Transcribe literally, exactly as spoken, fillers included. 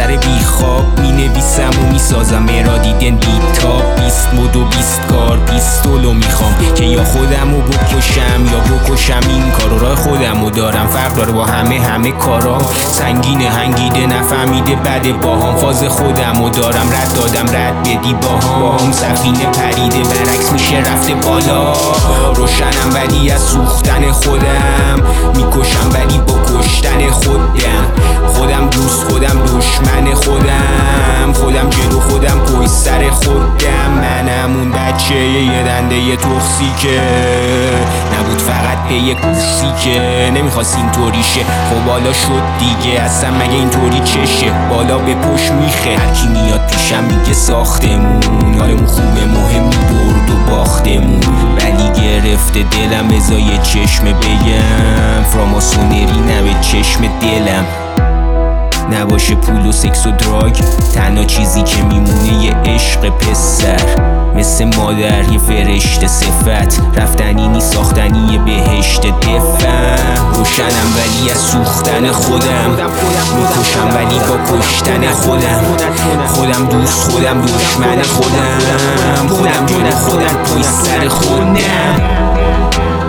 بیخواب می نویسم و می سازم مرا دیدن بیتاب. بیست مد و بیست کار پیستولو میخوام که یا خودمو بکشم یا بکشم این کارو. راه خودمو دارم فرق داره با همه همه کارام. سنگینه هنگیده نفهمیده بده باهام. فاز خودمو دارم رد دادم رد بدی باهام. سفینه پریده برعکس میشه رفته بالا. روشنم ولی از سوختن خودم. میکشم ولی با کشتن خودم. خودم دوست خودم دشمن خودم. خودم جلو خودم پشت سر خودم. منم اون بچه یه دنده یه توکسیکه نبود فقط پی یه کورسی که نمیخواست اینطوری شه. خب بالا شد دیگه اصلا مگه اینطوری چشه. بالا به پشت میخه هرکی میاد پیشم میگه ساختمون. حالمون خوبه مهمی برد و باختمون. ولی گرفته دلم ازای چشم بگم فراماسونری نه به چشم دلم. نباشه پول و سکس و دراگ تنها چیزی که میمونه یه عشق پسر. مثل مادر یه فرشته صفت رفتنی نی ساختنی یه بهشت دفم. روشنم ولی از سوختن خودم. میکشم ولی با کشتن خودم. خودم دوست خودم دشمن خودم. خودم جلو خودم پشت سر خودم.